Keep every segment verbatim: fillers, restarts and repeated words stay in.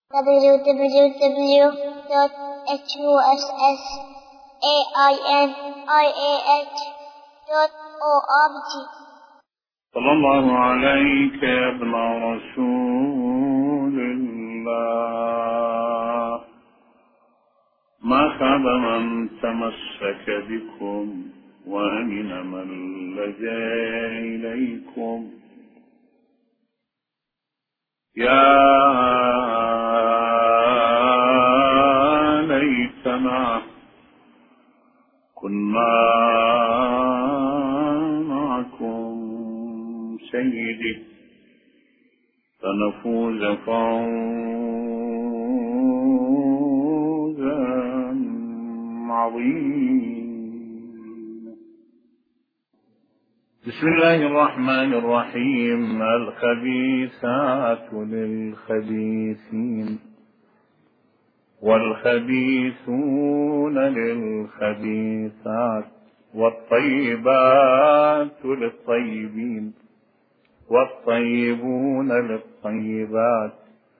w w w dot h u s s a i n i a h dot org. صلى الله عليك يا ابن رسول الله، ما خاب من تمسك بكم وأمن من لجأ إليكم. يا ليتنا كنا معكم سيدي فنفوز فوزا عظيما. بسم الله الرحمن الرحيم. الخبيثات للخبيثين والخبيثون للخبيثات والطيبات للطيبين والطيبون للطيبات،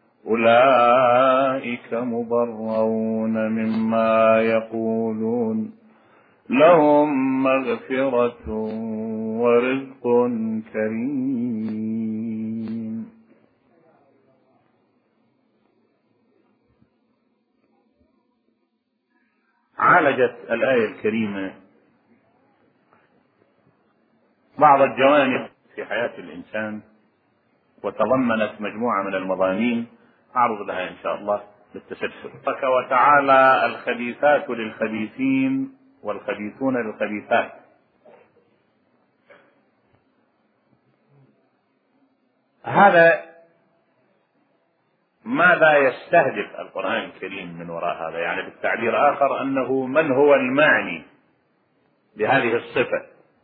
أولئك مبرؤون مما يقولون، لهم مغفرة ورزق كريم. عالجت الآية الكريمة بعض الجوانب في حياة الإنسان، وتضمنت مجموعة من المضامين أعرض لها إن شاء الله بالتسلسل. تبارك وتعالى: الخبيثات للخبيثين والخبيثون للخبيثات. هذا ماذا يستهدف القرآن الكريم من وراء هذا؟ يعني بالتعبير آخر أنه من هو المعني بهذه الصفة؟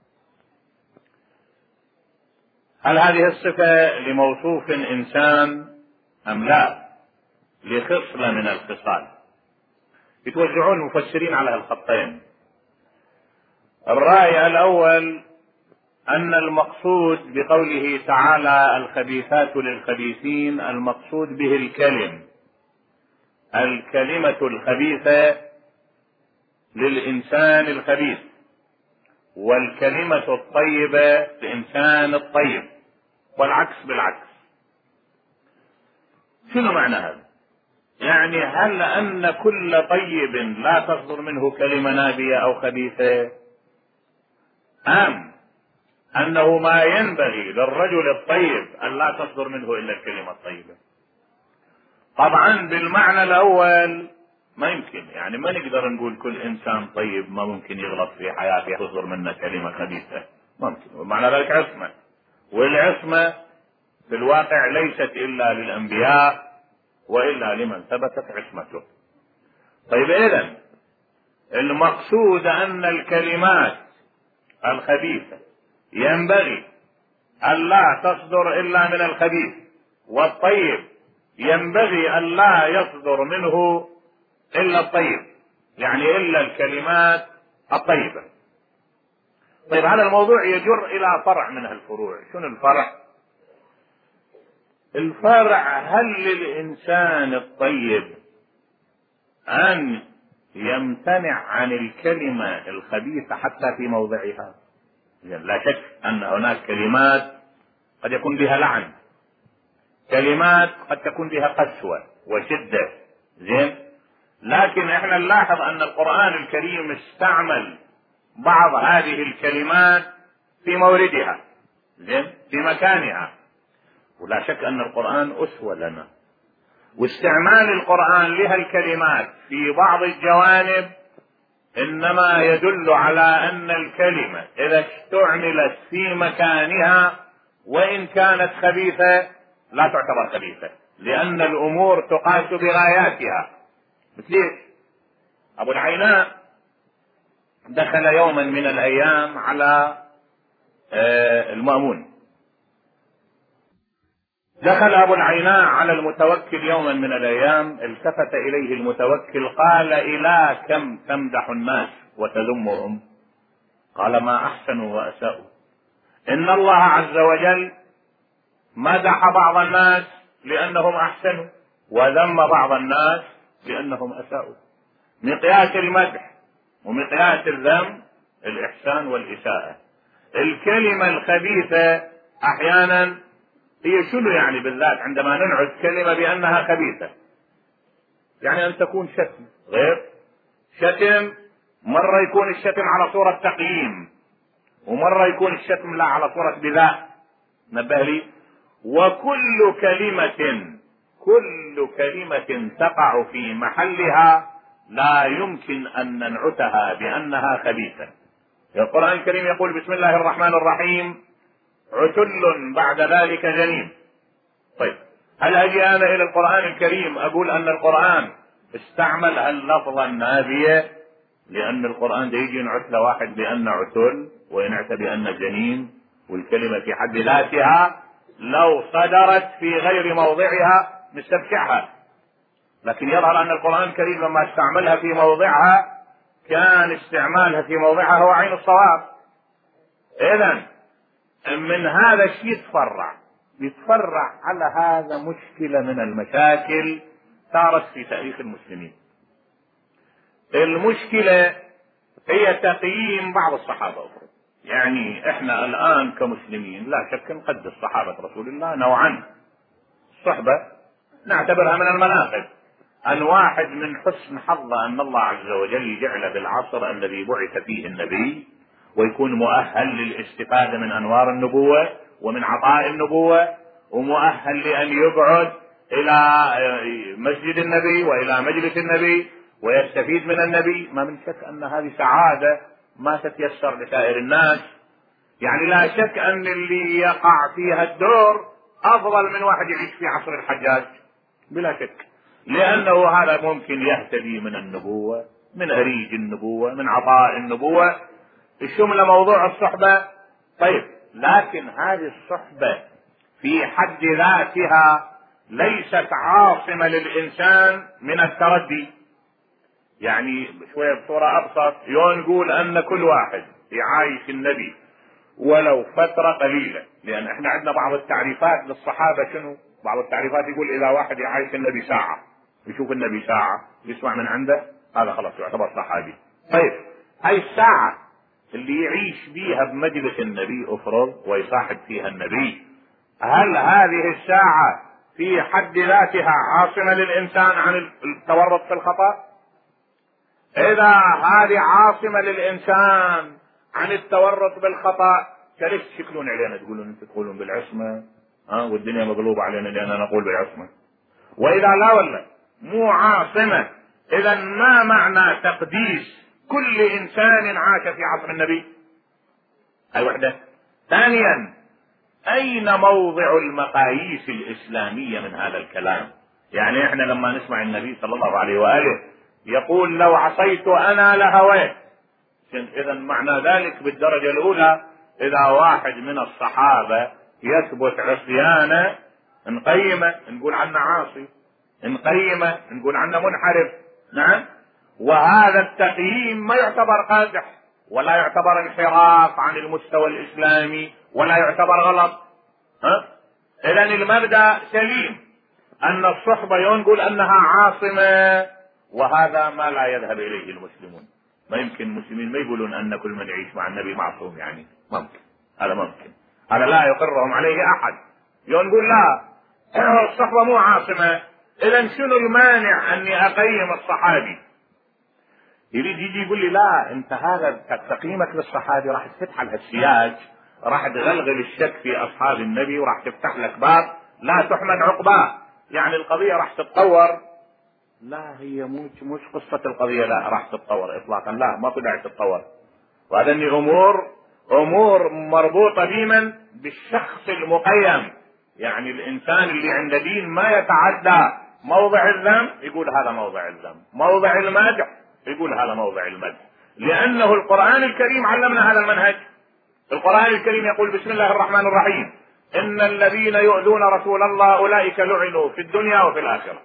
هل هذه الصفة لموصوف إنسان أم لا لخصلة من الخصال؟ يتوزعون المفسرين على الخطين. الرأي الأول أن المقصود بقوله تعالى الخبيثات للخبيثين المقصود به الكلم، الكلمة الخبيثة للإنسان الخبيث، والكلمة الطيبة للإنسان الطيب، والعكس بالعكس. شنو معنى هذا؟ يعني هل أن كل طيب لا تصدر منه كلمة نابية أو خبيثة، أم أنه ما ينبغي للرجل الطيب أن لا تصدر منه إلا الكلمة الطيبة؟ طبعا بالمعنى الأول ما يمكن، يعني ما نقدر نقول كل إنسان طيب ما ممكن يغلط في حياته تصدر منه كلمة خبيثة، ممكن، ومعنى ذلك عصمة، والعصمة في الواقع ليست إلا للأنبياء وإلا لمن ثبتت عصمته. طيب إذن المقصود أن الكلمات الخبيثة ينبغي أن لا تصدر إلا من الخبيث، والطيب ينبغي أن لا يصدر منه إلا الطيب، يعني إلا الكلمات الطيبة. طيب هذا الموضوع يجر إلى فرع من الفروع. شنو الفرع؟ الفرع: هل للإنسان الطيب أن يمتنع عن الكلمة الخبيثة حتى في موضعها؟ لا شك أن هناك كلمات قد يكون بها لعن، كلمات قد تكون بها قسوة وشدة، زين، لكن احنا نلاحظ أن القرآن الكريم استعمل بعض هذه الكلمات في موردها، زين، في مكانها، ولا شك أن القرآن أسوة لنا، واستعمال القرآن لها الكلمات في بعض الجوانب إنما يدل على أن الكلمة إذا استعملت في مكانها وإن كانت خبيثة لا تعتبر خبيثة، لأن الأمور تقاس بغاياتها. مثل أبو العيناء دخل يوما من الأيام على المأمون، دخل أبو العيناء على المتوكل يوما من الأيام، التفت إليه المتوكل قال: إلى كم تمدح الناس وتذمهم؟ قال: ما أحسنوا وأساءوا. إن الله عز وجل مدح بعض الناس لأنهم أحسنوا، وذم بعض الناس لأنهم أساءوا. مقياس المدح ومقياس الذم الإحسان والإساءة. الكلمة الخبيثة أحيانا هي شنو يعني؟ بالذات عندما ننعت كلمة بأنها خبيثة، يعني أن تكون شتم غير شتم. مرة يكون الشتم على صورة تقييم، ومرة يكون الشتم لا على صورة بذاء. نبه لي. وكل كلمة كل كلمة تقع في محلها لا يمكن أن ننعتها بأنها خبيثة. القرآن الكريم يقول بسم الله الرحمن الرحيم عتل بعد ذلك جنيم. طيب هل أجي أنا إلى القرآن الكريم أقول أن القرآن استعمل اللفظ النابية؟ لأن القرآن ده يجي ينعت لواحد بأن عتل وينعت بأن جنيم، والكلمة في حد ذاتها لو صدرت في غير موضعها نستبشعها، لكن يظهر أن القرآن الكريم لما استعملها في موضعها كان استعمالها في موضعها هو عين الصواب. إذن من هذا الشيء يتفرع يتفرع على هذا مشكلة من المشاكل صارت في تاريخ المسلمين. المشكلة هي تقييم بعض الصحابة. يعني احنا الآن كمسلمين لا شك نقدس صحابة رسول الله نوعا. الصحبة نعتبرها من المناقب، أن واحد من حسن حظه أن الله عز وجل جعل بالعصر الذي بعث فيه النبي ويكون مؤهل للاستفادة من أنوار النبوة ومن عطاء النبوة، ومؤهل لأن يقعد إلى مسجد النبي وإلى مجلس النبي ويستفيد من النبي. ما من شك أن هذه سعادة ما تتيسر لسائر الناس. يعني لا شك أن اللي يقع فيها الدور أفضل من واحد يعيش في عصر الحجاج بلا شك، لأنه هذا ممكن يهتدي من النبوة، من أريج النبوة، من عطاء النبوة، الشمل موضوع الصحبة. طيب لكن هذه الصحبة في حد ذاتها ليست عاصمة للإنسان من التردي. يعني شوية بصورة أبسط يوم نقول أن كل واحد يعايش النبي ولو فترة قليلة، لأن احنا عندنا بعض التعريفات للصحابة. شنو بعض التعريفات؟ يقول إذا واحد يعايش النبي ساعة، يشوف النبي ساعة، يسمع من عنده، هذا خلاص يعتبر صحابي. طيب هاي الساعة اللي يعيش بيها بمجلس النبي افرض ويصاحب فيها النبي، هل هذه الساعة في حد ذاتها عاصمة للإنسان عن التورط في الخطأ؟ إذا هذه عاصمة للإنسان عن التورط بالخطأ، فليش تشكلون علينا تقولون انتم تقولون بالعصمة ها والدنيا مغلوبة علينا لأننا نقول بالعصمة؟ وإذا لا ولا مو عاصمة، إذا ما معنى تقديس كل إنسان عاش في عصر النبي؟ هاي وحدة. ثانيا أين موضع المقاييس الإسلامية من هذا الكلام؟ يعني احنا لما نسمع النبي صلى الله عليه وآله يقول لو عصيت أنا لهويت، إذا معنى ذلك بالدرجة الأولى إذا واحد من الصحابة يثبت عصيانه نقيمه نقول عنه عاصي، نقيمه نقول عنه منحرف. نعم، وهذا التقييم ما يعتبر قادح ولا يعتبر انحراف عن المستوى الإسلامي ولا يعتبر غلط. ها؟ إذن المبدأ سليم أن الصحبة ينقول أنها عاصمة، وهذا ما لا يذهب إليه المسلمون. ما يمكن المسلمين ما يقولون أن كل من يعيش مع النبي معصوم، يعني ممكن، هذا ممكن، هذا لا يقرهم عليه أحد. ينقول لا الصحبة مو عاصمة، إذن شنو المانع أني أقيم الصحابي؟ يريد يجي يقول لي لا انت هذا تقييمك للصحابي راح تفتح لها السياج، راح تغلغل الشك في اصحاب النبي وراح تفتح لك باب لا تحمد عقباه، يعني القضيه راح تتطور. لا هي مش مش قصه القضيه لا راح تتطور اطلاقا، لا ما داعي تتطور. وهذا امور امور مربوطه ديما بالشخص المقيم. يعني الانسان اللي عند دين ما يتعدى موضع الذم يقول هذا موضع الذم، موضع المدح يقول هذا موضع المدح، لأنه القرآن الكريم علمنا هذا المنهج. القرآن الكريم يقول بسم الله الرحمن الرحيم إن الذين يؤذون رسول الله أولئك لعنوا في الدنيا وفي الآخرة.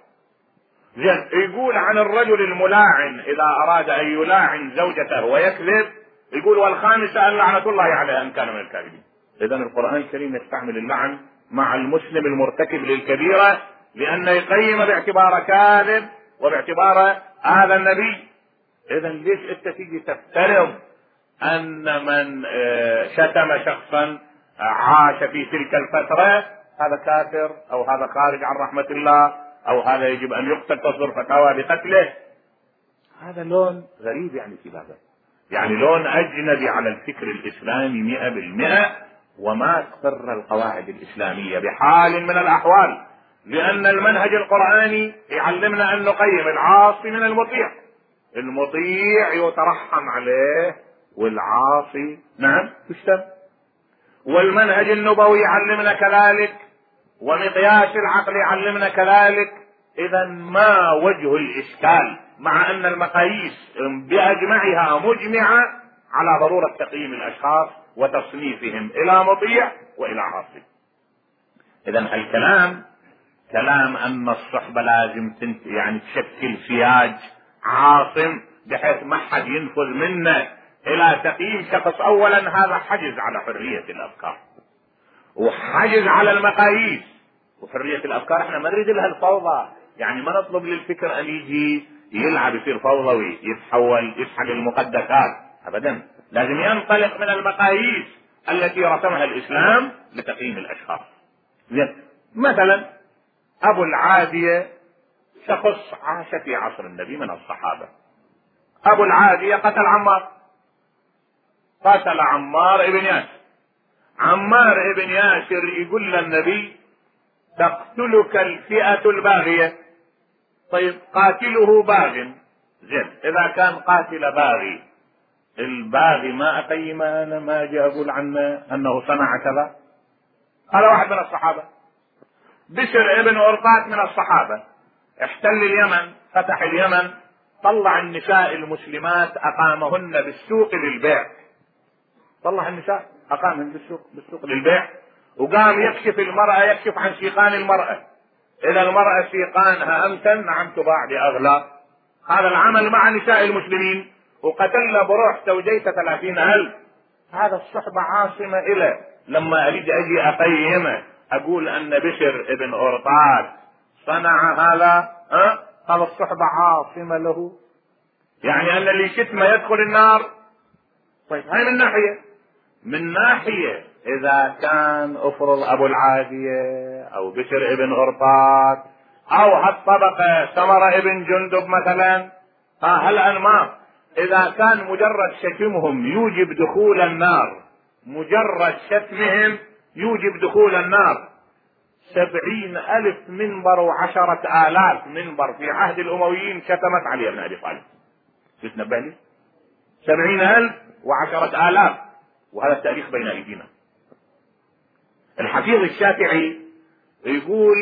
يقول عن الرجل الملاعن إذا أراد أن يلاعن زوجته ويكذب يقول والخامسة أن لعنة الله عليه أن كان من الكاذبين. إذن القرآن الكريم يستعمل اللعن مع المسلم المرتكب للكبيرة لأنه يقيم باعتبار كاذب وباعتبار هذا النبي. إذا ليش أنت تيجي تفترض أن من شتم شخصا عاش في تلك الفترة هذا كافر أو هذا خارج عن رحمة الله أو هذا يجب أن يقتل، تصدر فتاوى بقتله؟ هذا لون غريب يعني في هذا، يعني لون أجنبي على الفكر الإسلامي مئة بالمئة، وما تقر القواعد الإسلامية بحال من الأحوال، لأن المنهج القرآني يعلمنا أن نقيم العاصي من المطيع. المطيع يترحم عليه والعاصي نعم يشتم. والمنهج النبوي يعلمنا كذلك، ومقياس العقل يعلمنا كذلك. إذا ما وجه الإشكال مع أن المقاييس بأجمعها مجمعة على ضرورة تقييم الأشخاص وتصنيفهم إلى مطيع وإلى عاصي؟ إذا الكلام كلام أن الصحبة لازم تنت يعني تشكل سياج عاصم بحيث ما حد ينفذ منه إلى تقييم شخص. أولا هذا حجز على حرية الأفكار وحجز على المقاييس، وحرية الأفكار احنا ما نريد لها الفوضى، يعني ما نطلب للفكر أن يجي يلعب يصير فوضوي يتحول يسحق المقدسات أبدا. لازم ينطلق من المقاييس التي رسمها الإسلام لتقييم الأشخاص. مثلا أبو العادية شخص عاش في عصر النبي من الصحابة. أبو العادية قتل عمار، قتل عمار ابن ياسر. عمار ابن ياسر يقول للنبي تقتلك الفئة الباغية. طيب قاتله باغ، زين إذا كان قاتل باغي، الباغي ما أقيم أنا ما أجي أقول عنه أنه صنع كذا؟ هذا واحد من الصحابة. بشر ابن أرقات من الصحابة احتل اليمن، فتح اليمن، طلع النساء المسلمات أقامهن بالسوق للبيع. طلع النساء أقامهن بالسوق بالسوق للبيع، وقام يكشف المرأة، يكشف عن سيقان المرأة. إذا المرأة سيقانها أمتن نعم تباع بأغلى. هذا العمل مع نساء المسلمين، وقتلنا بروح زوجيته ثلاثين ألف. هذا الصحبة عاصمة إلى لما أريد أجي أقيمه أقول أن بشر ابن أرطاد صنع هذا، أه؟ هذا الصحبة عاصمة له، يعني أن اللي شتمه يدخل النار. طيب هاي من ناحية. من ناحية إذا كان أفرض أبو العادية أو بشر ابن أرطاد أو هالطبقة سمرة ابن جندب مثلا، ها هالأنماط، إذا كان مجرد شتمهم يوجب دخول النار، مجرد شتمهم يوجب دخول النار، سبعين ألف منبر وعشرة آلاف منبر في عهد الأمويين شتمت علي بن أبي طالب. تتنبه لي؟ سبعين ألف وعشرة آلاف، وهذا التاريخ بين أيدينا. الحفيظ الشافعي يقول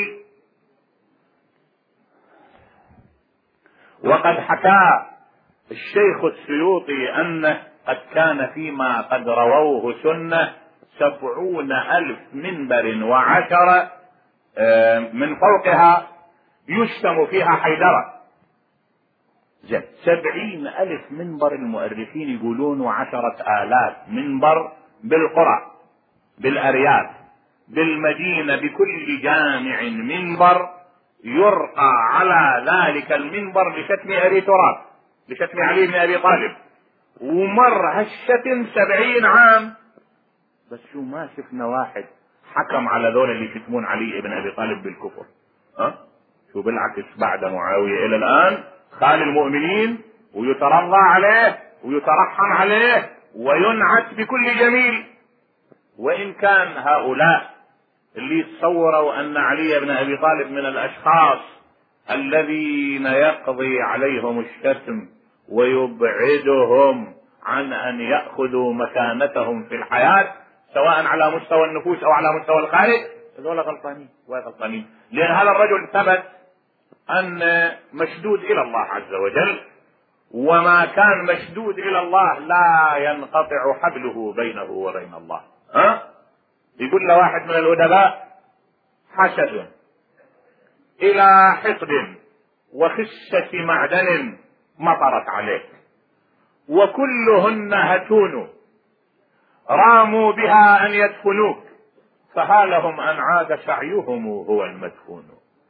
وقد حكى الشيخ السيوطي أنه قد كان فيما قد رووه سنة سبعون ألف منبر وعشرة من فوقها يشتم فيها حيدرة. زين سبعين ألف منبر، المؤرخين يقولون وعشرة آلاف منبر بالقرى بالأرياف بالمدينة بكل جامع منبر يرقى على ذلك المنبر لشتم أبي تراب، لشتم علي بن أبي طالب، ومر هالشتم سبعين عام. بس شو ما شفنا واحد حكم على ذول اللي يشتمون علي بن أبي طالب بالكفر. ها شو بالعكس بعد معاوية إلى الآن خال المؤمنين ويترضى عليه ويترحم عليه وينعت بكل جميل. وإن كان هؤلاء اللي يتصوروا أن علي بن أبي طالب من الأشخاص الذين يقضي عليهم الشتم ويبعدهم عن أن يأخذوا مكانتهم في الحياة سواء على مستوى النفوس أو على مستوى الخارج، هذول غلطانين وغلطانين. لأن هذا الرجل ثبت أن مشدود إلى الله عز وجل، وما كان مشدود إلى الله لا ينقطع حبله بينه وبين الله. ها يقول له واحد من الأدباء حسد إلى حقد وخسة معدن مطرت عليك وكلهن هتون راموا بها أن يدفنوك فهالهم أن عاد سعيهم هو المدفون.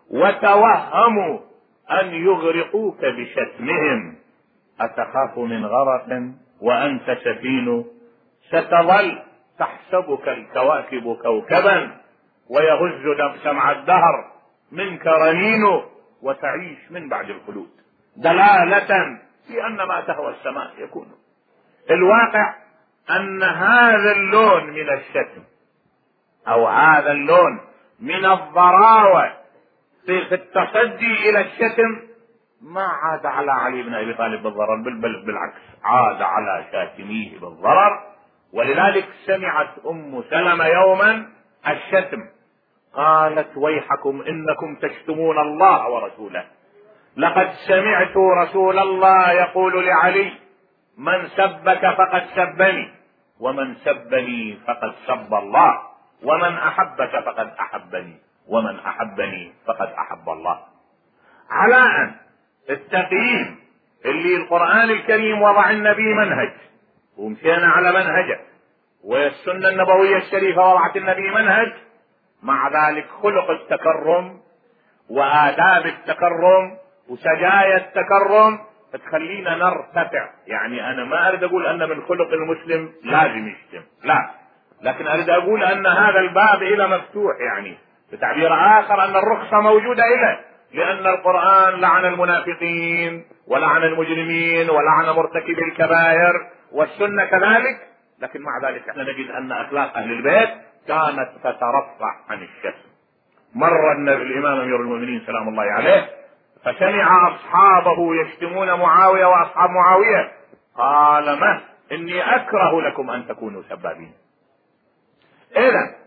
وتوهموا أن يغرقوك بشتمهم، أتخاف من غرق وأنت سفين؟ ستظل تحسبك الكواكب كوكبا ويهز شمع الدهر منك رنين، وتعيش من بعد الخلود دلالة في أن ما تهوى السماء يكون. الواقع أن هذا اللون من الشتم أو هذا اللون من الضراوة في التصدي إلى الشتم ما عاد على علي بن أبي طالب بالضرر، بل بالعكس عاد على شاتميه بالضرر. ولذلك سمعت أم سلمة يوما الشتم قالت ويحكم إنكم تشتمون الله ورسوله، لقد سمعت رسول الله يقول لعلي من سبك فقد سبني، ومن سبني فقد سب الله، ومن أحبك فقد أحبني، ومن أحبني فقد أحب الله. على أن التقييم اللي القرآن الكريم وضع النبي منهج ومشينا على منهجه، والسنة النبوية الشريفة وضعت النبي منهج، مع ذلك خلق التكرم وآداب التكرم وسجايا التكرم تخلينا نرتفع. يعني أنا ما أريد أقول أن من خلق المسلم لازم يشتم، لا، لكن أريد أقول أن هذا الباب إلى مفتوح، يعني بتعبير آخر أن الرخصة موجودة إليه، لأن القرآن لعن المنافقين ولعن المجرمين ولعن مرتكبي الكبائر، والسنة كذلك. لكن مع ذلك احنا نجد أن أخلاق أهل البيت كانت تترفع عن الشتم. مر الإمام أمير المؤمنين سلام الله عليه فسمع أصحابه يشتمون معاوية وأصحاب معاوية، قال ما إني أكره لكم أن تكونوا سبابين. إذن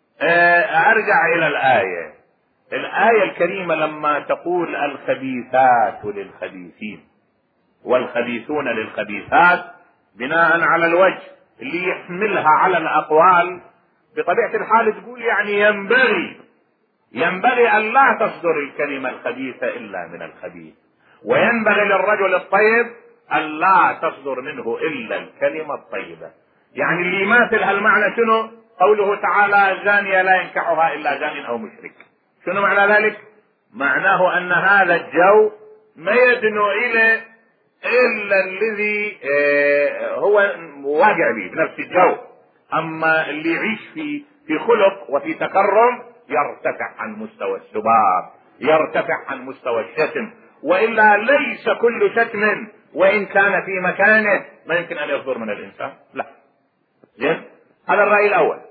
أرجع إلى الآية الآية الكريمة لما تقول الخبيثات للخبيثين والخبيثون للخبيثات، بناء على الوجه اللي يحملها على الأقوال بطبيعة الحال تقول يعني ينبغي ينبغي أن لا تصدر الكلمة الخبيثة إلا من الخبيث، وينبغي للرجل الطيب أن لا تصدر منه إلا الكلمة الطيبة. يعني اللي يماثل هالمعنى شنو؟ قوله تعالى زانية لا ينكحها إلا زان أو مشرك. شنو معنى ذلك؟ معناه أن هذا الجو ما يدنو إلى إلا الذي هو واقع به بنفس الجو، أما اللي يعيش في في خلق وفي تكرم يرتفع عن مستوى السباب، يرتفع عن مستوى الشتم، وإلا ليس كل شتم وإن كان في مكانه ما يمكن أن يصدر من الإنسان، لا. زين، هذا الرأي الأول.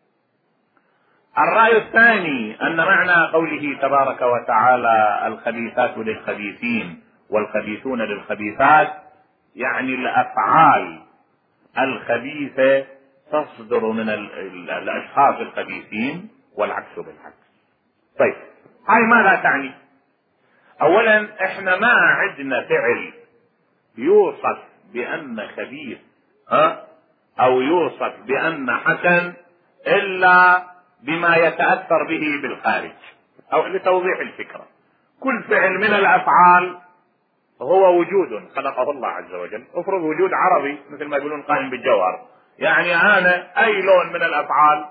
الرأي الثاني أن معنى قوله تبارك وتعالى الخبيثات للخبيثين والخبيثون للخبيثات يعني الأفعال الخبيثة تصدر من الأشخاص الخبيثين والعكس بالعكس. طيب هاي ماذا تعني؟ أولا احنا ما عندنا فعل يوصف بأن خبيث ها أو يوصف بأن حسن إلا بما يتأثر به بالخارج. أو لتوضيح الفكرة، كل فعل من الأفعال هو وجود خلقه الله عز وجل. افرض وجود عربي مثل ما يقولون قائم بالجوهر، يعني أنا أي لون من الأفعال،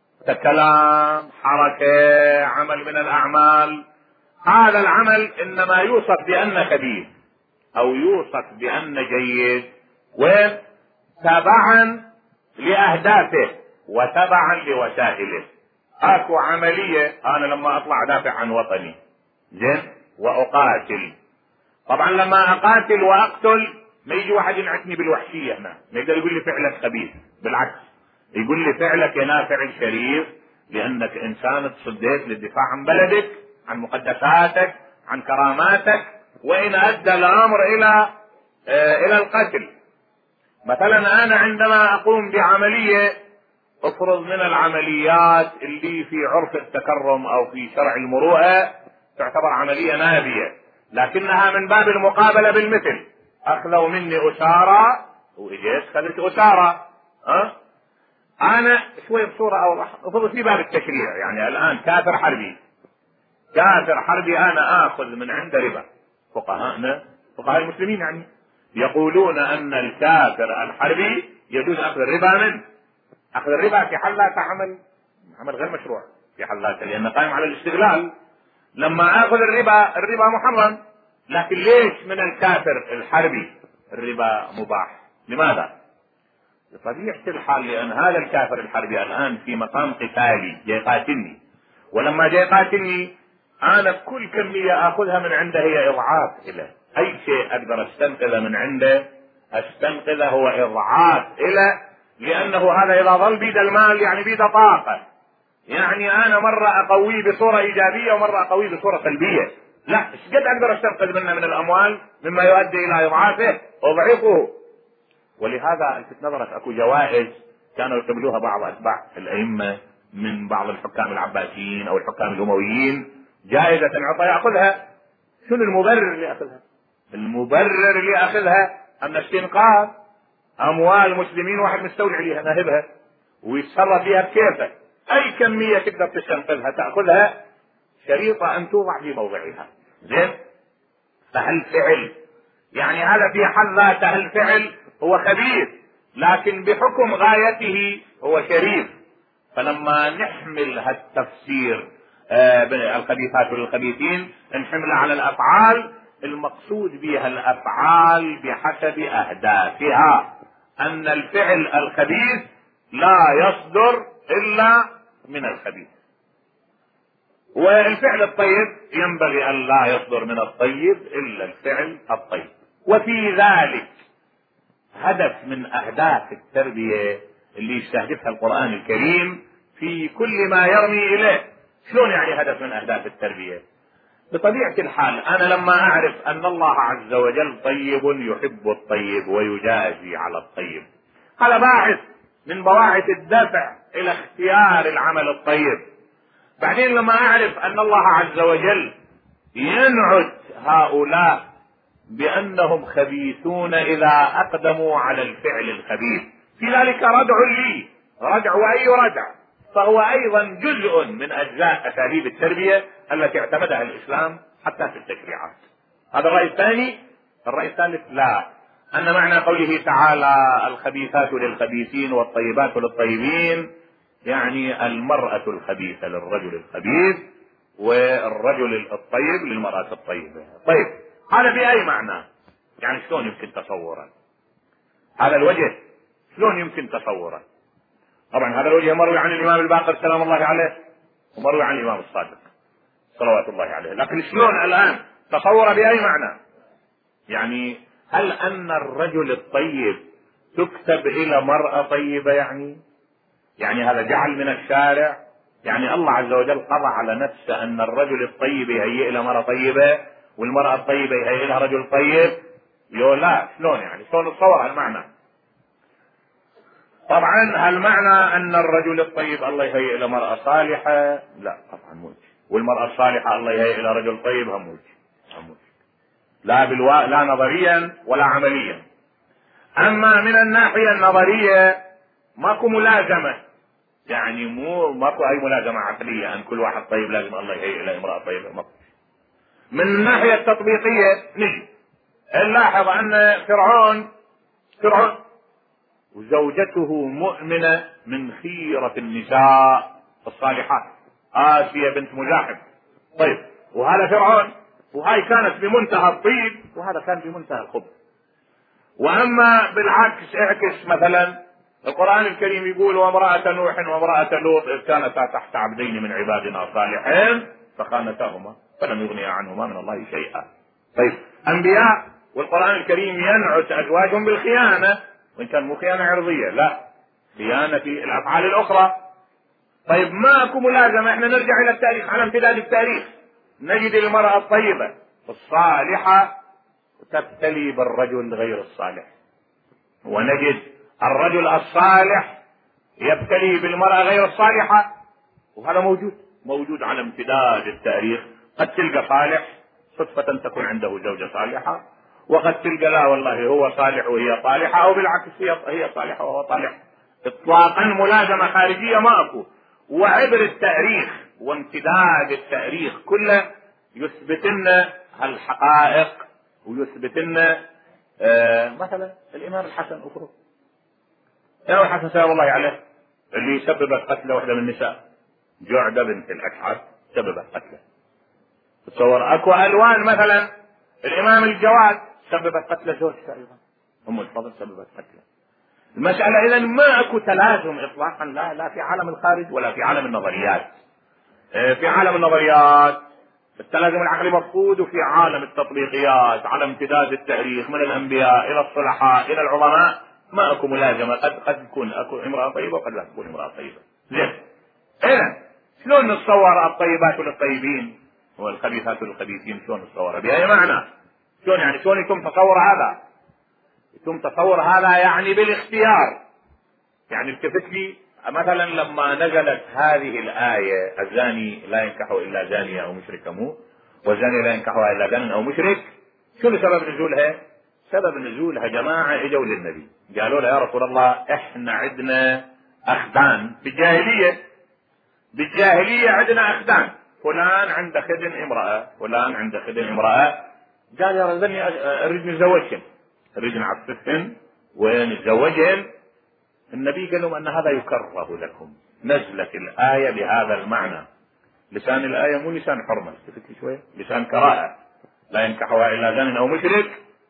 كلام، حركة، عمل من الأعمال، هذا العمل إنما يوصف بأن خبيث أو يوصف بأن جيد وين؟ تبعا لأهدافه وتبعا لوسائله. اكو عملية انا لما اطلع دافع عن وطني زين واقاتل، طبعا لما اقاتل واقتل ما يجي واحد ينعتني بالوحشية هنا، ما يقدر يقول لي فعلك خبيث، بالعكس يقول لي فعلك يا فعل شريف لانك انسان تصديت للدفاع عن بلدك، عن مقدساتك، عن كراماتك، وان ادى الامر الى آه الى القتل. مثلا انا عندما اقوم بعملية افرض من العمليات اللي في عرف التكرم او في شرع المروءة تعتبر عملية نابية، لكنها من باب المقابلة بالمثل، اخذوا مني اسارة واجيت خذت اسارة، أه؟ انا شوي بصورة اوضح، افرض في باب التشريع، يعني الان كافر حربي كافر حربي انا اخذ من عنده ربا، فقهاءنا فقهاء المسلمين يعني يقولون ان الكافر الحربي يجوز اخذ الربا منه. اخذ الربا في حلاته عمل عمل غير مشروع في حلاته، لانه قائم على الاستغلال. لما اخذ الربا، الربا محرم، لكن ليش من الكافر الحربي الربا مباح؟ لماذا؟ بطبيعة الحال لان هذا الكافر الحربي الان في مقام قتالي جاي يقاتلني، ولما جاي يقاتلني انا كل كمية اخذها من عنده هي اضعاف له، اي شيء اقدر استنقذه من عنده استنقذه هو اضعاف له، لانه هذا اذا ظل بيد المال يعني بيد طاقة، يعني انا مرة اقويه بصورة ايجابية ومرة اقويه بصورة سلبية، لا ايش قد اقدر استنقذ منه من الاموال مما يؤدي الى اضعافه اضعفه. ولهذا الفت نظرك اكو جوائز كانوا يقبلوها بعض اتباع الائمة من بعض الحكام العباسيين او الحكام الامويين، جائزة عطى ياخذها. شنو المبرر اللي اخذها؟ المبرر اللي اخذها ان استنقاذ اموال مسلمين واحد مستولي عليها ناهبها ويتصرف فيها بكيفه، اي كمية تقدر تستنقذها تأخذها، شريطة ان توضع في موضعها. زين؟ فهالفعل يعني هذا في حد ذاته هالفعل هو خبيث، لكن بحكم غايته هو شريف. فلما نحمل هالتفسير آه الخبيثات للخبيثين نحملها على الافعال، المقصود بها الافعال بحسب اهدافها، ان الفعل الخبيث لا يصدر الا من الخبيث، والفعل الطيب ينبغي ان لا يصدر من الطيب الا الفعل الطيب. وفي ذلك هدف من اهداف التربية اللي يستهدفها القرآن الكريم في كل ما يرمي اليه. شلون يعني هدف من اهداف التربية؟ بطبيعة الحال انا لما اعرف ان الله عز وجل طيب يحب الطيب ويجازي على الطيب، هذا باعث من بواعث الدفع الى اختيار العمل الطيب. بعدين لما اعرف ان الله عز وجل ينعت هؤلاء بانهم خبيثون اذا اقدموا على الفعل الخبيث، في ذلك ردع لي، ردع واي ردع، فهو ايضا جزء من اجزاء اساليب التربية التي اعتمدها الاسلام حتى في التشريعات. هذا الرأي الثاني. الرأي الثالث لا، ان معنى قوله تعالى الخبيثات للخبيثين والطيبات للطيبين يعني المرأة الخبيثة للرجل الخبيث والرجل الطيب للمرأة الطيبة. طيب هذا بأي معنى؟ يعني شلون يمكن تصوره هذا الوجه؟ شلون يمكن تصوره؟ طبعا هذا الوجه مروي عن الامام الباقر سلام الله عليه ومروي عن الامام الصادق صلوات الله عليه، لكن شلون الان تصوره بأي معنى؟ يعني هل ان الرجل الطيب تكتب الى مرأة طيبة؟ يعني يعني هذا جعل من الشارع، يعني الله عز وجل قضى على نفسه ان الرجل الطيب يهيئ الى مرأة طيبة والمرأة الطيبة يهيئ لها رجل طيب؟ يقول لا، شلون يعني؟ شلون نتصور هالمعنى؟ طبعا هالمعنى ان الرجل الطيب الله يهيئ الى مرأة صالحة؟ لا طبعا مو، والمرأة الصالحة الله يهيئ الى رجل طيب؟ هم مو، لا بالوا... لا نظريا ولا عمليا. اما من الناحية النظرية ماكو ملازمة، يعني مو ماكو اي ملازمة عقلية ان كل واحد طيب لازم الله يهيئ الى امرأة طيبة، ماكو. من الناحية التطبيقية نجي نلاحظ ان فرعون فرعون وزوجته مؤمنة من خيرة النساء الصالحات آسيا بنت مزاحم. طيب وهذا فرعون، وهاي كانت بمنتهى الطيب وهذا كان بمنتهى الخبث. واما بالعكس اعكس مثلا القرآن الكريم يقول وامرأة نوح وامرأة لوط اذ كانتا تحت عبدين من عبادنا صالحين فخانتاهما فلم يغنيا عنهما من الله شيئا. طيب انبياء والقرآن الكريم ينعت ازواجهم بالخيانة، وان كان مو خيانة عرضية، لا خيانة في الافعال الاخرى. طيب ماكو ملازمة، احنا نرجع الى التاريخ، على امتداد التاريخ نجد المرأة الطيبة الصالحة تبتلي بالرجل غير الصالح، ونجد الرجل الصالح يبتلي بالمرأة غير الصالحة، وهذا موجود موجود على امتداد التاريخ. قد تلقى صالح صدفة تكون عنده زوجة صالحة، وقد تلقى لا والله هو صالح وهي صالحة، او بالعكس هي هي صالحة وهو صالح. اطلاقا ملازمة خارجية ماكو. وعبر التاريخ وامتداد التاريخ كله يثبت لنا هالحقائق، ويثبت لنا آه مثلا الامام الحسن افرض الامام الحسن سلام الله عليه اللي سببت قتل واحدة من النساء، جعدة بنت الاشعث سببت قتله. تصور اكو الوان، مثلا الامام الجواد سببت قتل زوجته ايضا، ام الفضل سببت قتله. المسألة اذا ما اكو تلازم اطلاقا، لا لا في عالم الخارج ولا في عالم النظريات. في عالم النظريات التلازم العقلي مفقود، وفي عالم التطبيقيات على امتداد التاريخ من الانبياء الى الصلحاء الى العظماء ما اكو ملازمه، قد قد تكون اكو امراه طيبه وقد لا تكون امراه طيبه. زين، اذا شلون نتصور الطيبات للطيبين والخبيثات للخبيثين؟ شلون نتصورها؟ باي معنى؟ شلون يعني؟ شلون يتم تصور هذا؟ يتم تصور هذا يعني بالاختيار. يعني التفت لي مثلا لما نزلت هذه الآية الزاني لا ينكح إلا زانية أو مشركة، مو والزاني لا ينكحها إلا زان أو مشرك، شنو سبب نزولها؟ سبب نزولها جماعة اجوا للنبي قالوا له يا رسول الله احنا عندنا أخدان بالجاهلية، بالجاهلية عندنا أخدان، فلان عنده خدن امرأة، فلان عنده خدن امرأة، قال يا رجل اريد نتزوجهن، اريد نعففهن ونتزوجهن. النبي قال لهم ان هذا يكره لكم، نزلت الآية بهذا المعنى. لسان الآية مو لسان حرمة، استفدت شوية، لسان كراهة، لا ينكحها الا زان او مشرك،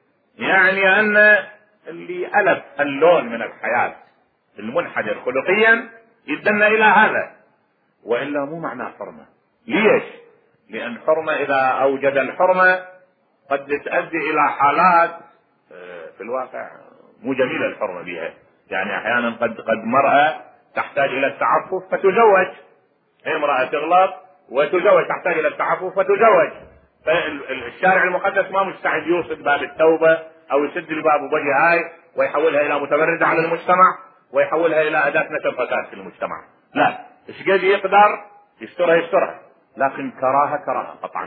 يعني ان اللي ألف اللون من الحياة المنحدر خلقيا يدلنا الى هذا، والا مو معناه حرمة. ليش؟ لان حرمة اذا اوجد الحرمة قد تؤدي الى حالات في الواقع مو جميلة الحرمة بها. يعني احيانا قد قد مرأة تحتاج الى التعفف فتزوج، امرأة تغلط وتزوج، تحتاج الى التعفف فتزوج. فالشارع المقدس ما مستعد يوصد باب التوبة او يسد الباب بوجه هاي ويحولها الى متمردة على المجتمع ويحولها الى اداة نشر فساد في المجتمع. لا، ايش قد يقدر يسترها يسترها، لكن كراهة كراهة قطعا،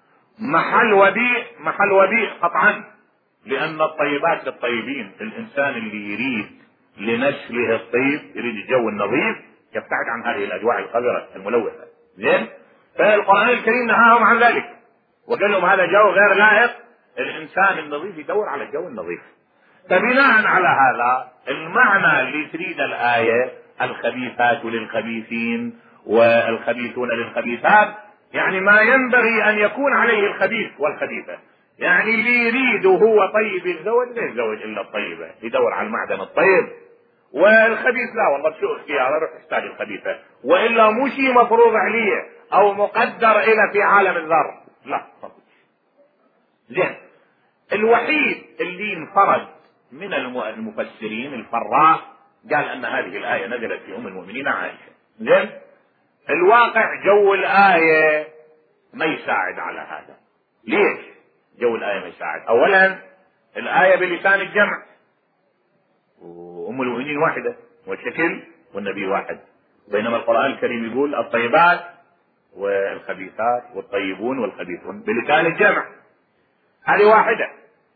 محل وبيء محل وبيء قطعا. لان الطيبات للطيبين، الانسان اللي يريد لنسله الطيب، يريد الجو النظيف، يبتعد عن هذه الاجواء القذرة الملوثة. زين، فالقرآن الكريم نهاهم عن ذلك وقال لهم هذا جو غير لائق، الانسان النظيف يدور على الجو النظيف. فبناء على هذا المعنى اللي تريد الآية الخبيثات للخبيثين والخبيثون للخبيثات، يعني ما ينبغي ان يكون عليه الخبيث والخبيثة. يعني اللي يريد وهو طيب يتزوج لا يتزوج الا الطيبة، يدور على المعدن الطيب، والخبيث لا والله شو اختياره روح يحتاج الخبيثة، والا مو شيء مفروض عليه او مقدر الى في عالم الذر، لا. زين، الوحيد اللي انفرد من المفسرين الفراء قال ان هذه الآية نزلت في ام المؤمنين عائشة. زين، الواقع جو الآية ما يساعد على هذا. ليش جو الآية ما يساعد؟ اولا الآية بلسان الجمع، وام المؤمنين واحدة والشكل والنبي واحد، بينما القرآن الكريم يقول الطيبات والخبيثات والطيبون والخبيثون بلسان الجمع، هذه واحدة.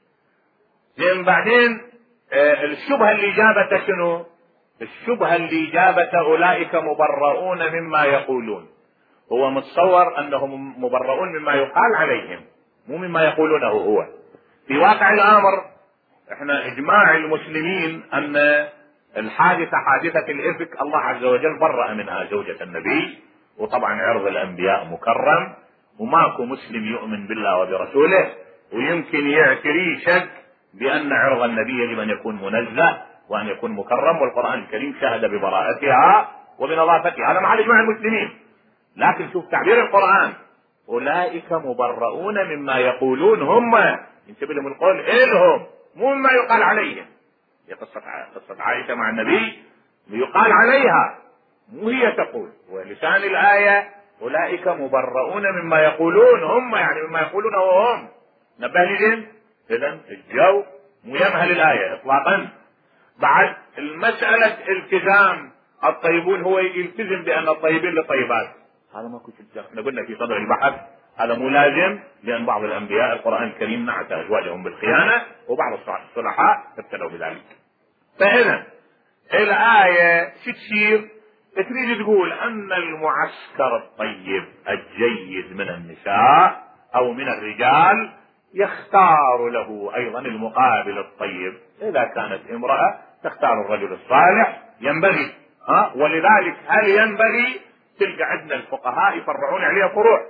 زين، بعدين آه الشبهة اللي جابته شنو؟ الشبهة اللي جابته اولئك مبرؤون مما يقولون، هو متصور انهم مبرؤون مما يقال عليهم مو مما يقولونه هو. في واقع الامر احنا اجماع المسلمين ان الحادثة حادثة الافك الله عز وجل برأ منها زوجة النبي، وطبعا عرض الانبياء مكرم، وماكو مسلم يؤمن بالله وبرسوله ويمكن يعتري شك بان عرض النبي يجب ان يكون منزه وان يكون مكرم، والقرآن الكريم شهد ببراءتها وبنظافتها، هذا محل اجماع المسلمين. لكن شوف تعبير القرآن، اولئك مبرؤون مما يقولون، هم ينسب لهم القول الهم مو مما يقال عليهم. هي قصة قصة عائشة مع النبي يقال عليها مو هي تقول، ولسان الآية اولئك مبرؤون مما يقولون، هم يعني مما يقولون وهم نبه لي. اذا الجو مو يمهل الآية اطلاقا. بعد المسألة التزام الطيبون، هو يلتزم بان الطيبين للطيبات، هذا ما كنت احنا قلنا في صدر البحث هذا مو لازم، لان بعض الانبياء القرآن الكريم نعت ازواجهم بالخيانة وبعض الصلحاء ابتلوا بذلك. فهنا الآية شو تشير؟ تريد تقول ان المعسكر الطيب الجيد من النساء او من الرجال يختار له ايضا المقابل الطيب. اذا كانت امرأة تختار الرجل الصالح ينبغي ها، ولذلك هل ينبغي؟ تلك عندنا الفقهاء يفرعون عليها فروع،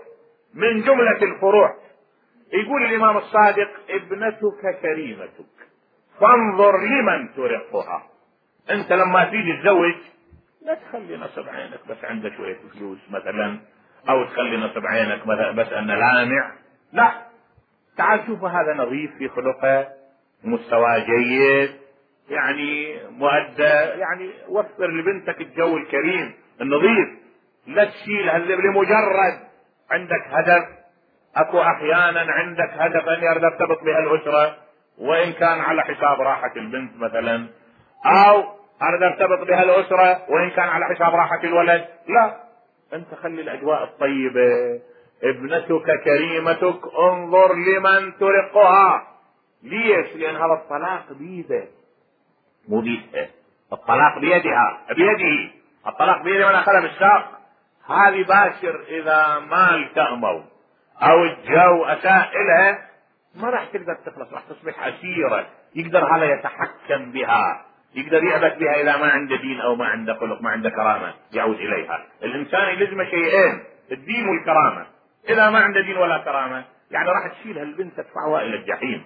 من جملة الفروع. يقول الإمام الصادق: ابنتك كريمتك فانظر لمن ترقها. أنت لما تيجي تتزوج لا تخلي نصب عينك بس عنده شوية فلوس مثلا، أو تخلي نصب عينك بس أنه لامع، لا، تعال شوف هذا نظيف في خلقه، مستوى جيد، يعني مؤدى، يعني وفر لبنتك الجو الكريم النظيف. لا تشيلها لمجرد عندك هدف. اكو احيانا عندك هدف ان يرتبط بها الاسره وان كان على حساب راحه البنت مثلا، او اريد ارتبط بها الاسره وان كان على حساب راحه الولد. لا، انت خلي الاجواء الطيبه. ابنتك كريمتك انظر لمن ترقها. ليش؟ لان هذا الطلاق بيده مو بيده، الطلاق بيدها بيده، الطلاق بيده من اخذها بالساق. هذه باشر اذا ما التأموا او الجو اساء لها ما راح تقدر تخلص، راح تصبح اسيره. يقدر هذا يتحكم بها، يقدر يعبث بها اذا ما عنده دين او ما عنده خلق، ما عنده كرامه يعود اليها. الانسان يلزمه شيئين: الدين والكرامه. اذا ما عنده دين ولا كرامه يعني راح تشيلها البنت تدفعها الى الجحيم.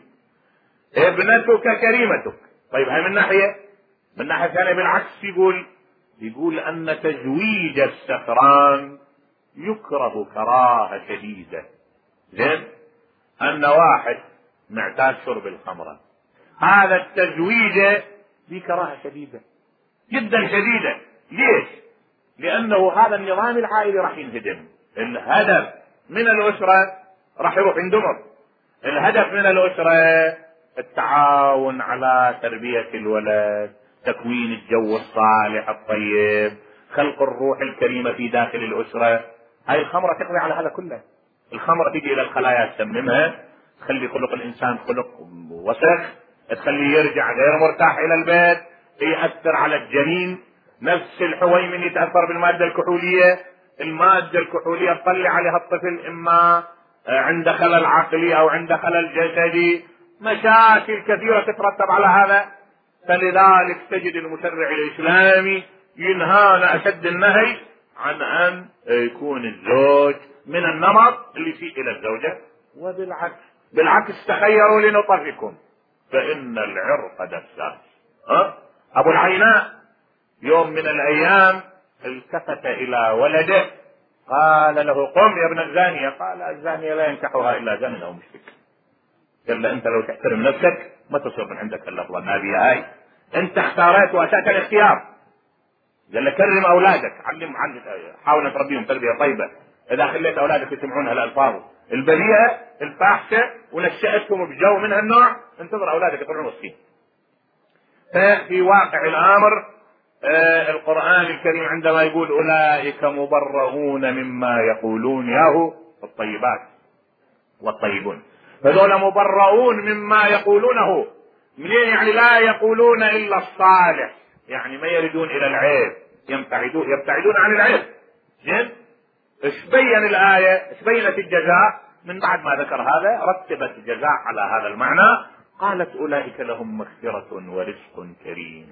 ابنتك كريمتك. طيب هاي من ناحيه. من ناحيه ثانيه بالعكس يقول يقول ان تزويج السكران يكره كراهه شديده. زين؟ ان واحد معتاد شرب الخمره، هذا التزويج بكراهه شديده جدا شديده. ليش؟ لانه هذا النظام العائلي راح ينهدم. الهدف من الاسره راح يروح يندمر. الهدف من الاسره التعاون على تربيه الولد، تكوين الجو الصالح الطيب، خلق الروح الكريمه في داخل الاسره. هاي الخمره تقضي على هذا كله. الخمره تجي الى الخلايا تسممها، تخلي خلق الانسان خلق وسخ، تخليه يرجع غير مرتاح الى البيت، يأثر على الجنين. نفس الحويمن يتأثر بالمادة الكحولية. المادة الكحولية تطلع عليها الطفل اما عنده خلل عقلي او عنده خلل جسدي، مشاكل كثيرة تترتب على هذا. فلذلك تجد المشرع الاسلامي ينهانا اشد النهي عن ان يكون الزوج من النمط اللي يسيء الى الزوجة. وبالعكس بالعكس تخيروا لنطفكم فان العرق دساس. أه؟ ابو العيناء يوم من الايام التفت الى ولده قال له: قم يا ابن الزانية. قال: الزانية لا ينكحها الا زان او مشرك. قال له: انت لو تحترم نفسك ما تصير من عندك اللفظة النابية هاي، انت اختاريت واتاك الاختيار. قال له: كرم اولادك، علم حاول تربيهم تربية طيبة. اذا خليت اولادك يسمعون هالالفاظ البذيئة الفاحشة ونشأتهم بجو من هالنوع، انتظر اولادك يطلعون وسطين. ففي واقع الامر آه القرآن الكريم عندما يقول: اولئك مبرؤون مما يقولون ياهو الطيبات والطيبون، فذول مبرؤون مما يقولونه. منين؟ يعني لا يقولون الا الصالح، يعني ما يردون الى العيب، يبتعدون يبتعدون عن العيب. زين؟ ايش بين الآية؟ ايش بينت الجزاء؟ من بعد ما ذكر هذا رتبت الجزاء على هذا المعنى. قالت: اولئك لهم مغفرة ورزق كريم.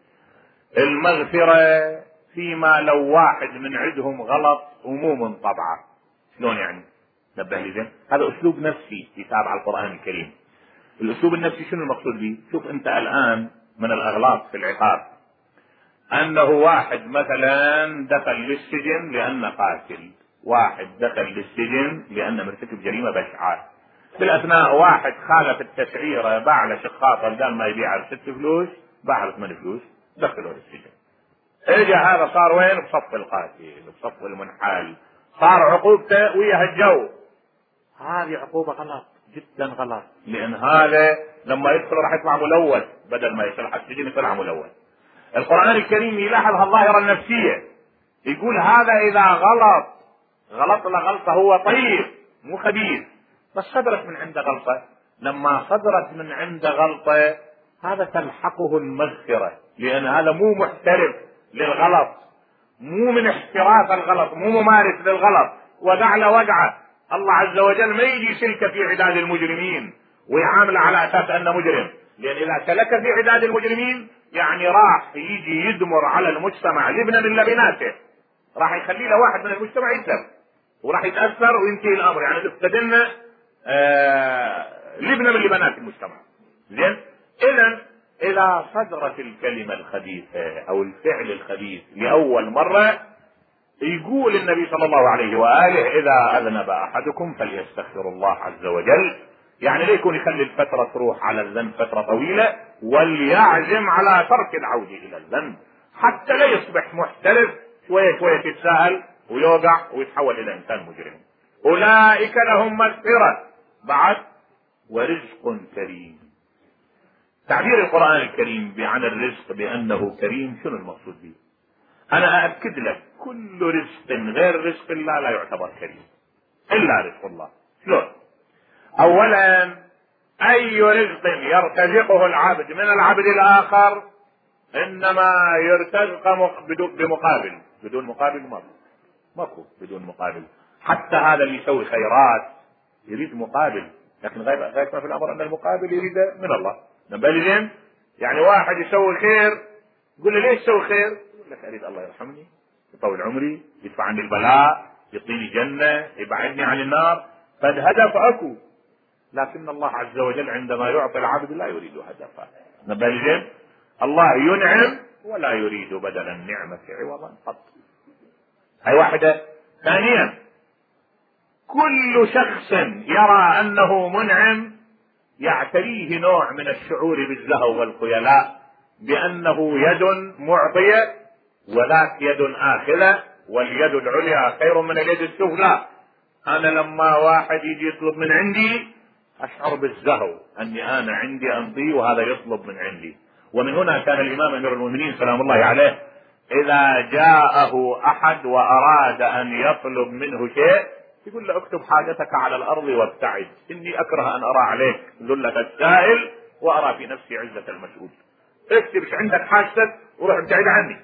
المغفرة فيما لو واحد من عندهم غلط ومو من طبعه. شلون يعني؟ نبه لي زين. هذا اسلوب نفسي يتابع القرآن الكريم. الاسلوب النفسي شنو المقصود به؟ شوف انت الان من الاغلاط في العقاب انه واحد مثلا دخل للسجن لانه قاتل، واحد دخل للسجن لانه مرتكب جريمة بشعة. بالاثناء واحد خالف التسعيرة، باع له شخاطة قال ما يبيعها بست فلوس، باع له ثمان فلوس، دخلوا للسجن. اجى هذا صار وين؟ بصف القاتل، بصف المنحل، صار عقوبته ويا الجو. هذه عقوبة غلط جدا غلط، لان هذا لما يدخل راح يطلع ملوث، بدل ما يصلح السجن يطلع ملوث. القرآن الكريم يلاحظ الظاهرة النفسية، يقول هذا اذا غلط غلط لغلطة هو طيب مو خبيث، بس صدرت من عنده غلطة. لما صدرت من عنده غلطة هذا تلحقه المغفرة، لان هذا مو محترف للغلط، مو من احتراف الغلط، مو ممارس للغلط. وقع له وقعه، الله عز وجل ما يجي سلك في عداد المجرمين ويعامله على اساس انه مجرم، لان اذا سلك في عداد المجرمين يعني راح يجي يدمر على المجتمع لبنة من لبناته، راح يخلي له واحد من المجتمع يسلم. وراح يتاثر وينتهي الامر. يعني ابتدينا آه لبنه من لبنات المجتمع. زين، اذا اذا صدرت الكلمه الخبيثه او الفعل الخبيث لاول مره، يقول النبي صلى الله عليه واله: اذا اذنب احدكم فليستغفر الله عز وجل. يعني لا يكون يخلي الفتره تروح على الذنب فتره طويله، وليعزم على ترك العوده الى الذنب حتى لا يصبح محترف شويه شويه يتساهل ويوقع ويتحول الى انسان مجرم. اولئك لهم مغفره بعد ورزق كريم. تعبير القرآن الكريم عن الرزق بأنه كريم شنو المقصود به؟ أنا أأكد لك كل رزق غير رزق الله لا يعتبر كريم إلا رزق الله. شلون؟ أولا، أي رزق يرتزقه العبد من العبد الآخر إنما يرتزق بمقابل. بدون مقابل ماكو ماكو بدون مقابل. حتى هذا اللي يسوي خيرات يريد مقابل، لكن غير غير ما في الأمر أن المقابل يريد من الله. نبالي. يعني واحد يسوي خير، يقول له ليش تسوي خير؟ يقول لك اريد الله يرحمني، يطول عمري، يدفع عني البلاء، يعطيني جنه، يبعدني عن النار. فالهدف اكو، لكن الله عز وجل عندما يعطي العبد لا يريد هدفا. نبالي. الله ينعم ولا يريد بدل النعمه عوضا قط. هاي واحده. ثانيا، كل شخص يرى انه منعم يعتريه نوع من الشعور بالزهو والخيلاء بأنه يد معطية وذاك يد آخلة، واليد العليا خير من اليد السفلى. أنا لما واحد يجي يطلب من عندي أشعر بالزهو أني أنا عندي أنطي وهذا يطلب من عندي. ومن هنا كان الإمام أمير المؤمنين سلام الله عليه إذا جاءه أحد وأراد أن يطلب منه شيء يقول له: اكتب حاجتك على الارض وابتعد، اني اكره ان ارى عليك ذلة السائل وارى في نفسي عزة المسؤول. اكتب ايش عندك حاجتك وروح ابتعد عني.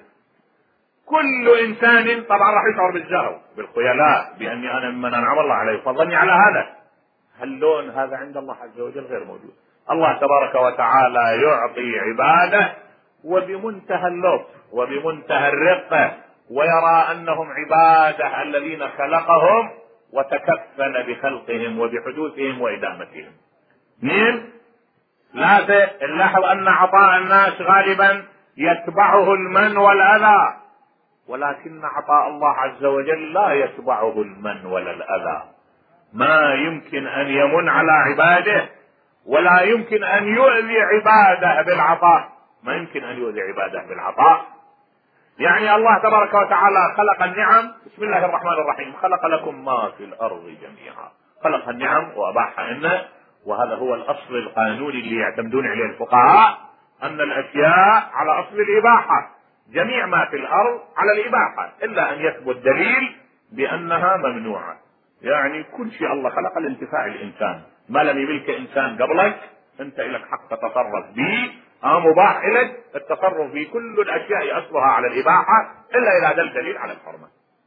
كل انسان طبعا راح يشعر بالزهو بالخيلاء باني انا ممن انعم الله عليه فضلني على هذا. هاللون هذا عند الله عز وجل غير موجود. الله تبارك وتعالى يعطي عباده وبمنتهى اللطف وبمنتهى الرقة، ويرى انهم عباده الذين خلقهم وتكفل بخلقهم وبحدوثهم وإدامتهم. اثنين، لا نلاحظ أن عطاء الناس غالبا يتبعه المن والأذى، ولكن عطاء الله عز وجل لا يتبعه المن ولا الأذى. ما يمكن أن يمن على عباده ولا يمكن أن يؤذي عباده بالعطاء. ما يمكن أن يؤذي عباده بالعطاء. يعني الله تبارك وتعالى خلق النعم. بسم الله الرحمن الرحيم: خلق لكم ما في الأرض جميعا. خلق النعم وأباحها لنا، وهذا هو الأصل القانوني اللي يعتمدون عليه الفقهاء، أن الأشياء على أصل الإباحة. جميع ما في الأرض على الإباحة إلا أن يثبت دليل بأنها ممنوعة. يعني كل شيء الله خلق لانتفاع الإنسان، ما لم يملك إنسان قبلك أنت لك حق تتصرف به، أو مباح لك التصرف في كل الأشياء أصلها على الإباحة إلا إذا دل دليل على الحرمة.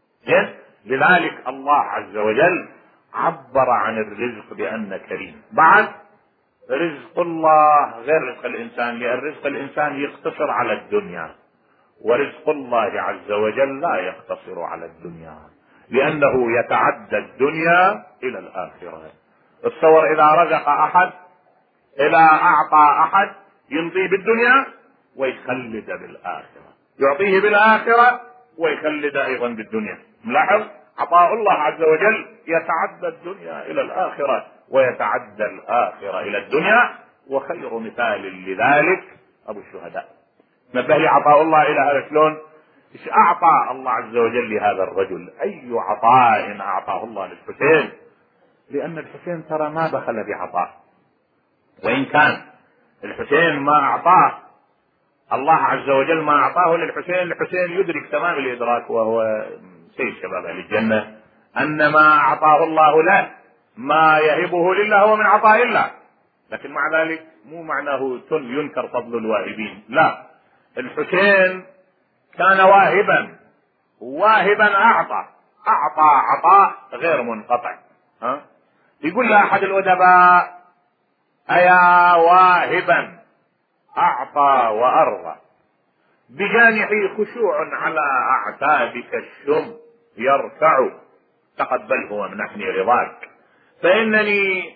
لذلك الله عز وجل عبر عن الرزق بأنه كريم. بعد رزق الله غير رزق الإنسان، لأن رزق الإنسان يقتصر على الدنيا، ورزق الله عز وجل لا يقتصر على الدنيا لأنه يتعدى الدنيا إلى الآخرة. تصور إذا رزق أحد، إذا أعطى أحد ينطيه بالدنيا ويخلد بالآخرة، يعطيه بالآخرة ويخلد أيضا بالدنيا. ملاحظ عطاء الله عز وجل يتعدى الدنيا إلى الآخرة ويتعدى الآخرة إلى الدنيا. وخير مثال لذلك أبو الشهداء. نبه لي عطاء الله إلى هذا شلون؟ إيش أعطى الله عز وجل لهذا الرجل؟ أي عطاء أعطاه الله للحسين؟ لأن الحسين ترى ما بخل بعطاء، وإن كان الحسين ما أعطاه الله عز وجل ما أعطاه للحسين، الحسين يدرك تمام الإدراك وهو سيد شباب أهل الجنة أن ما أعطاه الله له ما يهبه لله هو من عطاء الله. لكن مع ذلك مو معناه ينكر فضل الواهبين، لا، الحسين كان واهبا، واهبا أعطى أعطى عطاء غير منقطع. ها؟ يقول له أحد الأدباء: أيا واهبا أعطى وأرضى، بجانحي خشوع على أعتابك الشم يرفع، تقبله وامنحني رضاك، فإنني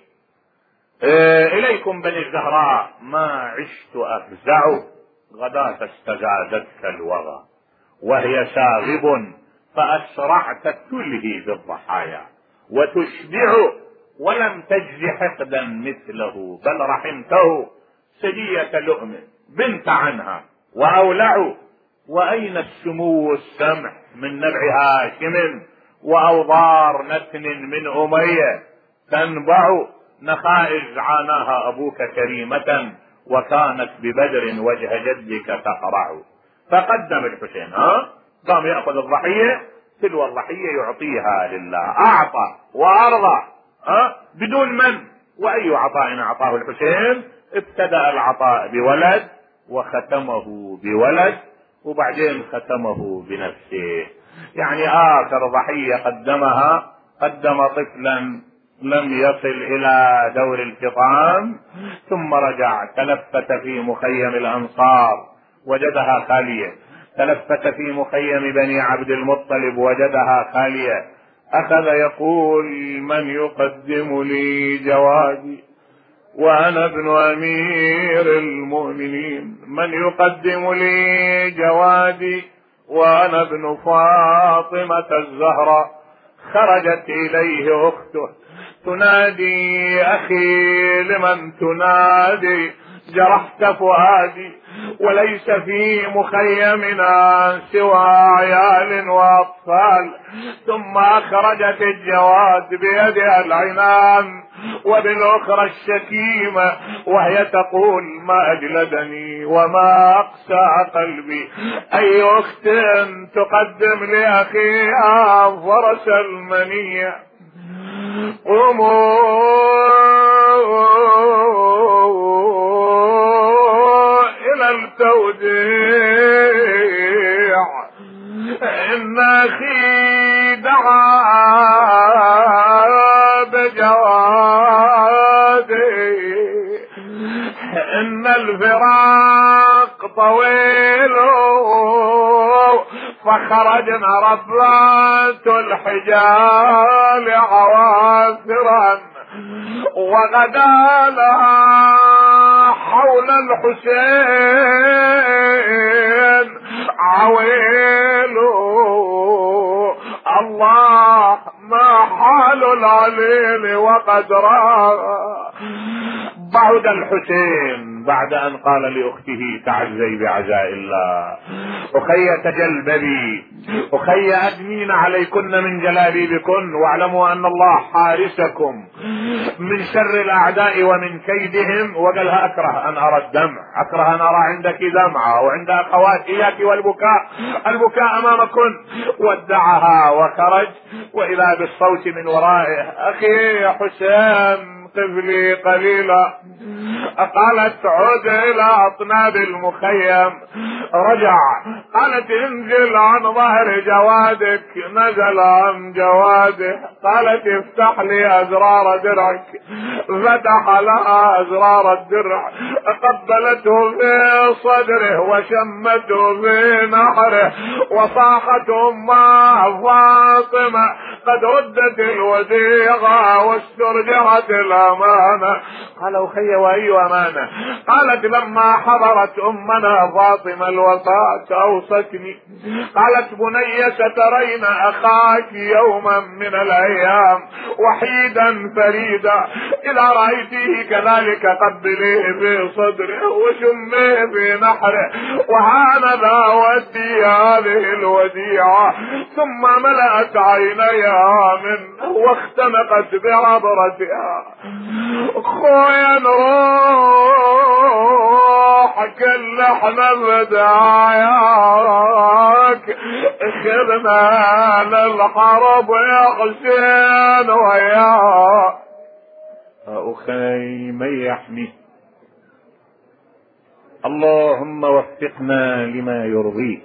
آه إليكم بني الزهراء ما عشت أفزع، غداة استزادتك الوغى، وهي شاغب فأسرعت تلهي بالضحايا، وتشبع ولم تجز حقدا مثله، بل رحمته سجية لؤم بنت عنها وأولع. وأين السمو السمح من نبع هاشم، وأوضار نتن من أمية تنبع، نخائز عاناها أبوك كريمة، وكانت ببدر وجه جدك تقرع. فقدم الحسين، ها قام يأخذ الضحية، تلو الضحية يعطيها لله، أعطى وأرضى ها بدون من. وأي عطاء أعطاه الحسين؟ ابتدأ العطاء بولد وختمه بولد وبعدين ختمه بنفسه. يعني آخر ضحية قدمها قدم طفلا لم يصل إلى دور الفطام، ثم رجع تلفت في مخيم الأنصار وجدها خالية، تلفت في مخيم بني عبد المطلب وجدها خالية، أخذ يقول من يقدم لي جوادي وأنا ابن أمير المؤمنين، من يقدم لي جوادي وأنا ابن فاطمة الزهراء. خرجت إليه أخته تنادي أخي لمن تنادي، جرحت فؤادي وليس في مخيمنا سوى عيال وأطفال. ثم أخرجت الجواد بيدها العنان وبالأخرى الشكيمة وهي تقول ما أجلدني وما أقسى قلبي، أي أخت تقدم لأخيها فرس المنية. قوموا إلى التوديع، إن أخي دعا بجوادي، إن الفراق طويل فخرجنا ربات الحجال عواثرا، وغدا لها حول الحسين عويل. الله ما حال العليل وقد رأى. بعد الحسين بعد ان قال لاخته تعزي بعزاء الله، اخي تجلببي، اخي ادمين عليكن من جلابيبكن، واعلموا ان الله حارسكم من شر الاعداء ومن كيدهم. وقالها اكره ان ارى الدمع، اكره ان ارى عندك دمعة وعند اخوات اياك والبكاء، البكاء امامكن. ودعها وخرج، واذا بالصوت من ورائه اخي يا حسين قف لي قليلا. قالت عد الى اطناب المخيم، رجع قالت انزل عن ظهر جوادك، نزل عن جواده. قالت افتح لي ازرار درعك، فتح لها ازرار الدرع، قبلته في صدره وشمته في نحره، وصاحت امه فاطمه قد ردت الوديعه واسترجعت الامانه. قال اخي واي امانه؟ قالت لما حضرت امنا فاطمه الوفاه اوصتني، قالت بني سترين اخاك يوما من الايام وحيدا فريدا، اذا رايته كذلك قبليه في صدره وشميه في نحره، وهانذا ودي هذه الوديعه. ثم ملأت عينيها منه واختنقت بعبرتها. خويا نروح كل احنا بداياك، خذنا للحرب يا حسين وياك. اخي من يحمي، اللهم وفقنا لما يرضيك،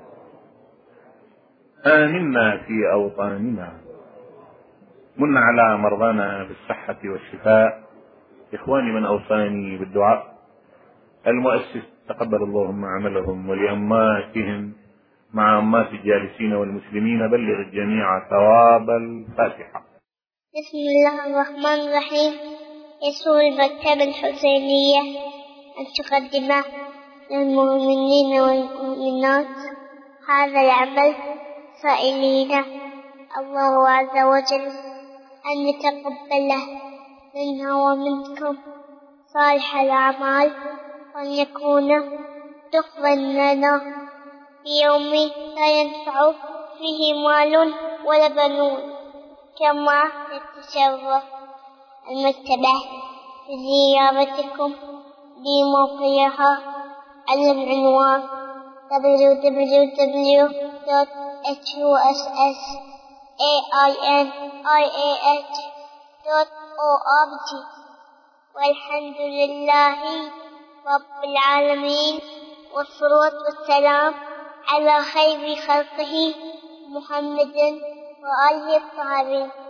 آمنا في أوطاننا، من على مرضانا بالصحة والشفاء. إخواني من أوصاني بالدعاء، المؤسس تقبل اللهم عملهم، ولأماتهم مع أمات الجالسين والمسلمين. بلغ الجميع ثواب الفاتحة. بسم الله الرحمن الرحيم. يسر المكتبة الحسينية أن تقدم للمؤمنين والمؤمنات هذا العمل، سائلين الله عز وجل أن يتقبله منا ومنكم صالح الأعمال، وأن يكون دخلا لنا في يوم لا ينفع فيه مال ولا بنون. كما يتشرف المكتبة بزيارتكم بموقعها على العنوان دبليو دبليو دبليو دوت إتش يو إس إس إيه آي إن آي إيه إتش دوت أو آر جي. والحمد لله رب العالمين، والصلاة والسلام على خير خلقه محمد وآله الطاهرين.